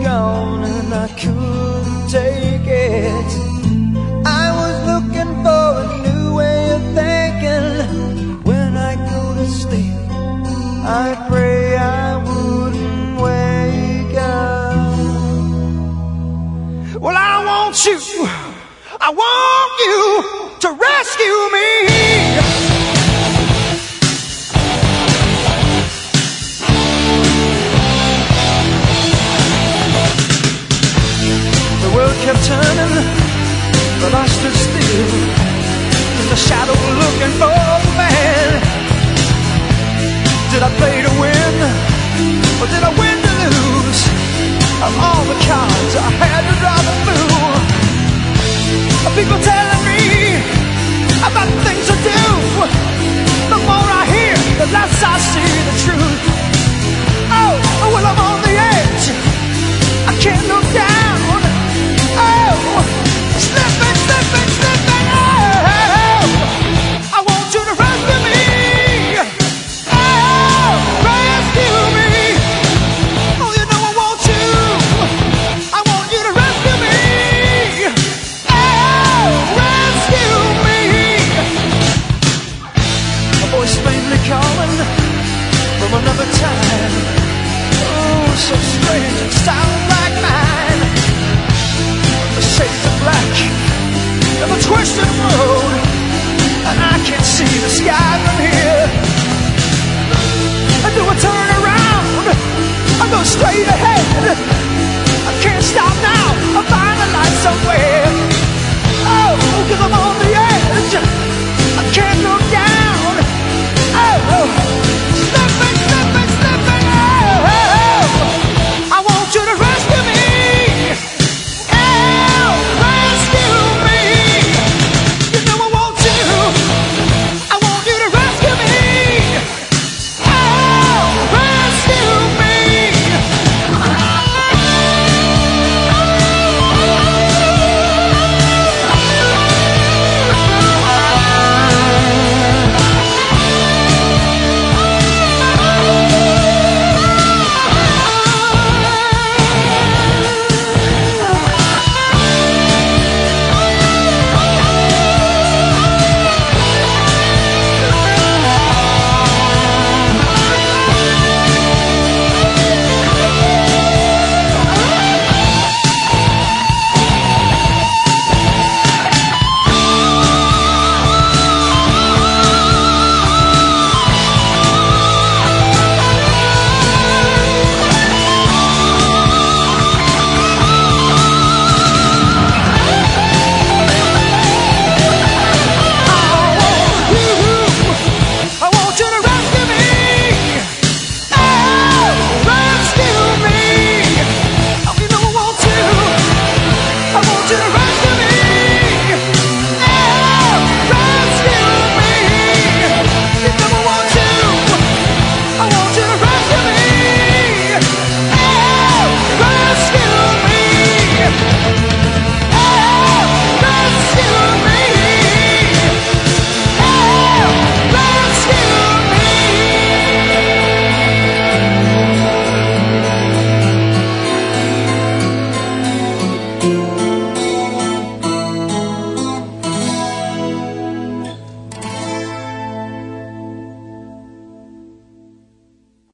gone and I couldn't take it. I was looking for a new way of thinking. When I go to sleep, I pray I wouldn't wake up. Well, I want you to rescue me. The world kept turning, but I stood still in the shadow looking for a man. Did I play to win, or did I win